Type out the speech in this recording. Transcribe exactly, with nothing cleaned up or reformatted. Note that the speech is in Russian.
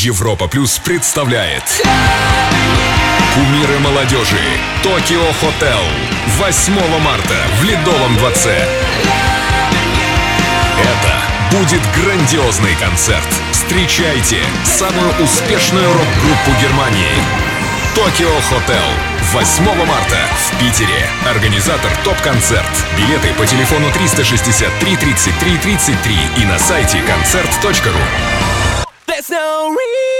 Европа Плюс представляет кумиры молодежи. Токио Хотел. восьмого марта в Ледовом дворце. Это будет грандиозный концерт. Встречайте самую успешную рок-группу Германии. Токио Хотел. восьмого марта в Питере. Организатор ТОП-концерт. Билеты по телефону триста шестьдесят три тридцать три тридцать три и на сайте концерт точка ру.